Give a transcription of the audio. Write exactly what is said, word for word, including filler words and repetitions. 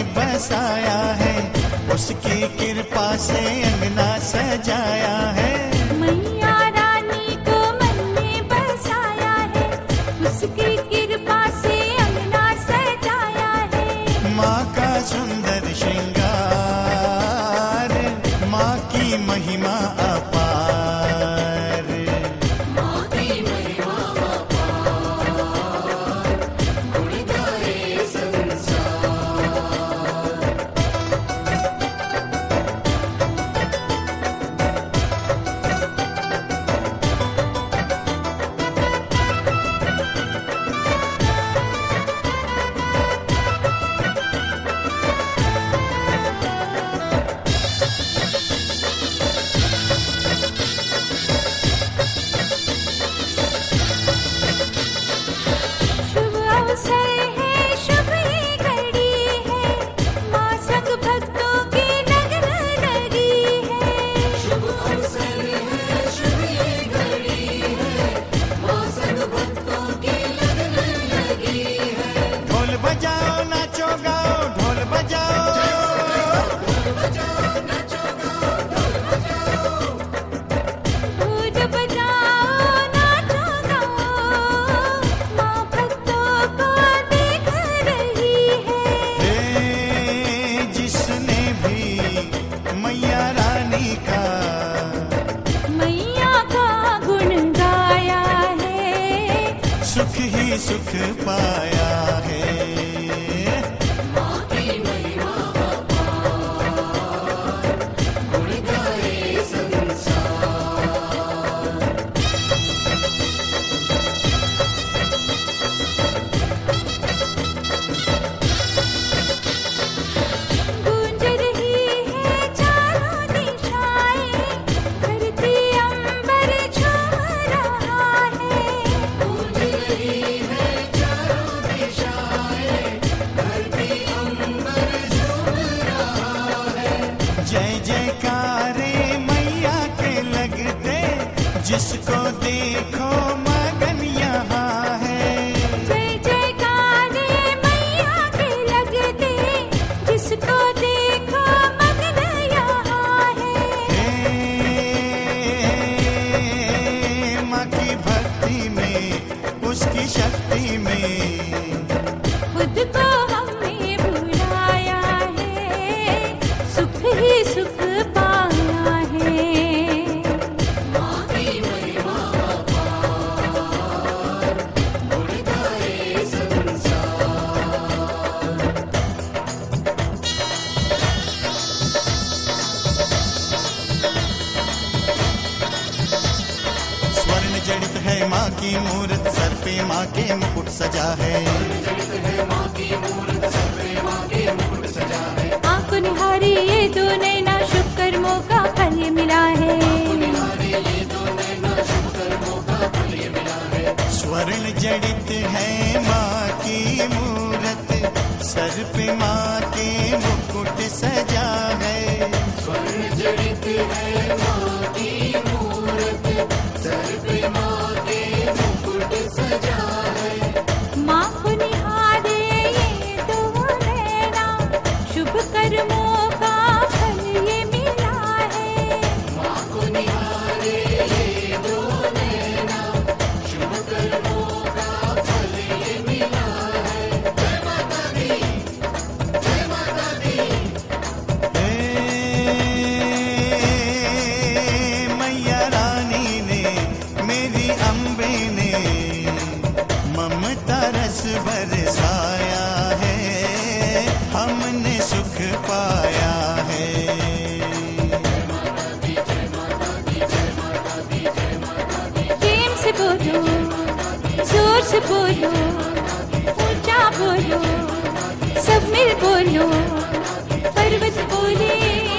में बसाया है, उसकी कृपा से अंगना सजाया है। मैया रानी को मन में बसाया है, उसकी कृपा से अंगना सजाया है। माँ का सुंदर श्रृंगार, माँ की महिमा अपार, माँ की महिमा अपार, गुण गाए संसार। शुभ अवसर है, शुभ ये घड़ी है, माँ संग भक्तों की लगन लगी है। शुभ अवसर है, शुभ ये घड़ी है, माँ संग भक्तों की लगन लगी है। ढोल बजाओ नाचो गाओ, ढोल बजाओ, ढोल बजाओ नाचो गाओ, ढोल बजाओ। ढोल बजाओ नाचो गाओ, माँ भक्तों को देख रही है। ए, जिसने भी मैया रानी का मैया का गुण गाया है, सुख ही सुख पाया है। माँ की महिमा अपार, गुण गाए संसार। गूंज रही है चारों दिशाएं, धरती अंबर झूम रहा है। गूंज रही है चारों दिशाएं, धरती अंबर झूम रहा है। जय जयकारे मैया के लगते, जिसको देखो मगन यहाँ है। जय जयकारे मैया के लगते, जिसको देखो मगन यहाँ है। हे, माँ की भक्ति में, उसकी शक्ति में, खुद को हमने भुलाया है, सुख ही सुख पाया है। माँ की महिमा अपार, गुण गाए संसार। स्वर्ण जड़ित है माँ की मूर्त, सर पे माँ के मुकुट सजा है। माँ की मूर्त सर पे माँ के मुकुट सजा है। आंखों निहारी ये दो नैना, शुभ कर्मों का फल ये मिला है। हमारे ये दो नैना, शुभ कर्मों का फल ये मिला है। स्वर्ण जड़ित है माँ की मूरत, सर पे माँ के मुकुट सजा है। स्वर्ण जड़ित है माँ की मूरत, सर पे माँ के मुकुट सजा है। माँ को निहारे ये दो नैना, शुभ कर्मों का फल ये मिला है। माँ को निहारे ये दो नैना, शुभ कर्मों का फल ये मिला है। जय माता दी, जय माता दी। हे, मैया रानी ने, मेरी अम्बे ने ममता रस बरसाया है, हमने सुख पाया है। प्रेम से बोलो, जोर से बोलो, ऊंचा बोलो, सब मिल बोलो, पर्वत बोले